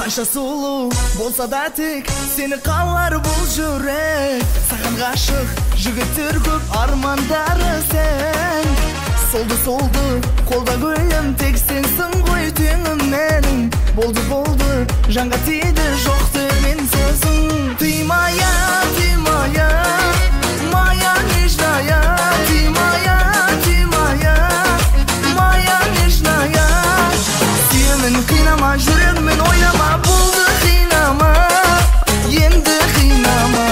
Қанша сұлу болса да тек сені қалар бұл жүрек. Саған ғашық жігіттер көп, армандары сен. Солды қолда гүлім, тек сенсің ғой теңім менің. Болды жанға тиді жоқ деген сөзің. Ты моя, моя нежная. Ты моя, моя нежная. Сенің қинама, жүрегімен ойнама, болды қинама, енді қинама.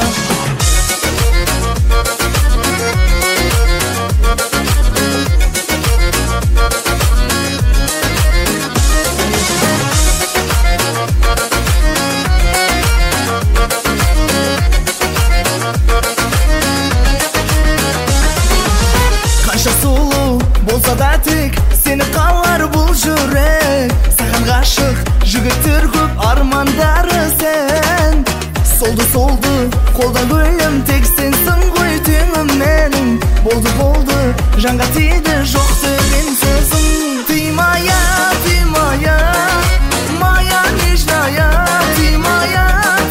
Қанша сұлу болса да тек сені қалар бұл жүрек. Саған ғашық жігіттер көп, армандары сен. Солды қолда гүлім, тек сенсің ғой теңім менің. Болды жанға тиді жоқ деген сөзің. Ты моя, моя нежная. Ты моя,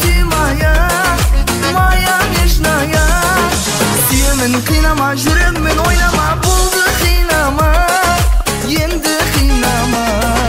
моя нежная. Сенің қинама, жүрегімен ойнама, болды қинама, енді қинама.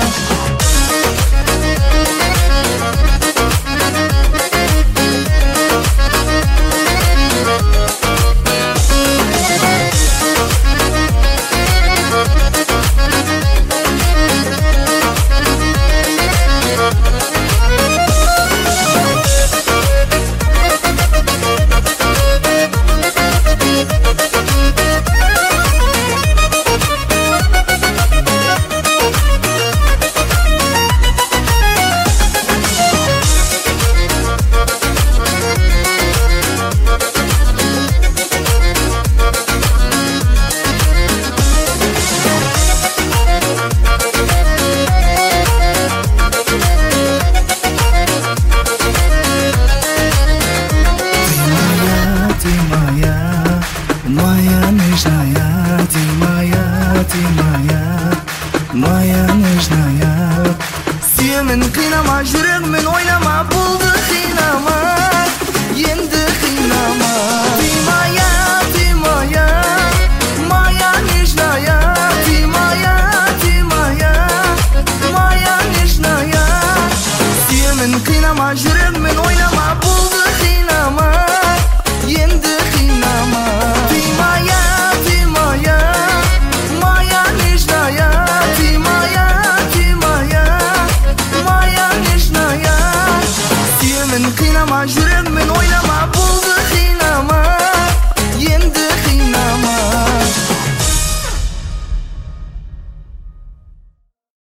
Моя нежная. Сенің қинама, жүрегімен ойнама, болды қинама, енді қинама. Ты моя, моя нежная. Ты моя, моя нежная. Сенің қинама, жүрегімен ойнама, болды қинама, енді қинама.